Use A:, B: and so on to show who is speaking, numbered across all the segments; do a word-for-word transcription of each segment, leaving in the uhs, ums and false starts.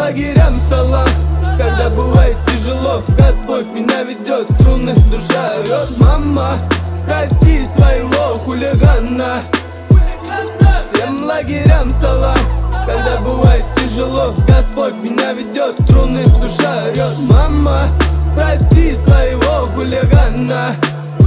A: лагерям салам. Когда бывает тяжело, Господь меня ведет, струны душа орет. Мама, прости своего хулигана. Всем лагерям салам. Когда бывает тяжело, Господь меня ведет, струны душа орет. Мама, прости своего хулигана.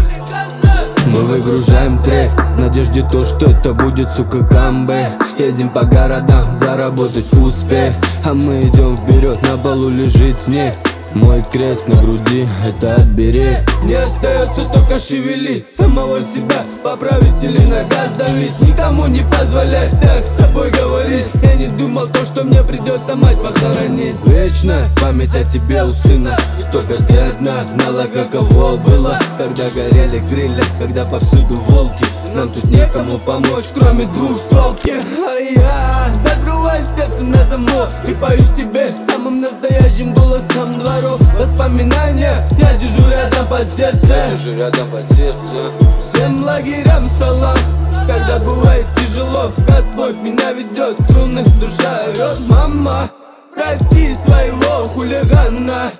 A: Мы выгружаем трек в надежде то, что это будет, сука, камбэк. Едем по городам заработать успех, а мы идем вперед, на полу лежит снег. Мой крест на груди, это оберег. Не остается только шевелить самого себя, поправить или на газ давить. Никому не позволять так с собой говорить. Я не думал то, что мне придется мать похоронить. Вечная память о тебе у сына, и только ты одна знала, каково было, когда горели грили, когда повсюду волки. Нам тут некому помочь, кроме двухстволки. А я закрываю сердце на замок и пою тебе самым настоящим голосом дворов. Воспоминания, я держу рядом под сердце, держу рядом под сердце. Всем лагерям салам. Когда бывает тяжело, Господь меня ведет, струны душа орет. Мама, прости своего хулигана.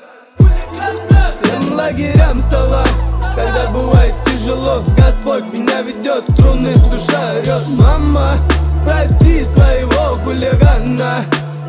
A: Всем лагерям салам. Когда бывает тяжело, Господь меня ведет, струны душа орет. Мама, прости своего хулигана.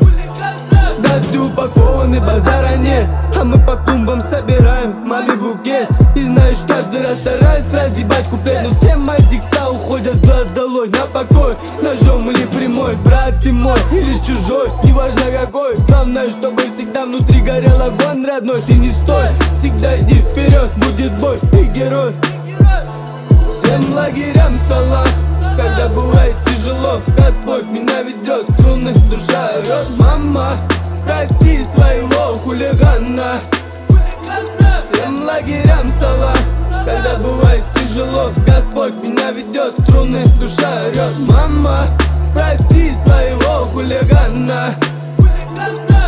A: Да ты упакованный, базара нет, а мы по клумбам собираем маме букет. И знаешь, каждый раз стараюсь разъебать куплет, но все мои текста уходят с глаз долой на покой. Ножом или прямой, брат ты мой или чужой, неважно какой. Главное, чтобы всегда внутри горел огонь родной. Ты не стой, всегда иди вперед, будет бой, ты герой. Всем лагерям салам. Когда бывает тяжело, Господь меня ведет, струны душа орет. Мама, прости своего хулигана. Всем лагерям салам. Когда бывает тяжело, Господь меня ведет, струны душа орет. Мама, прости своего хулигана.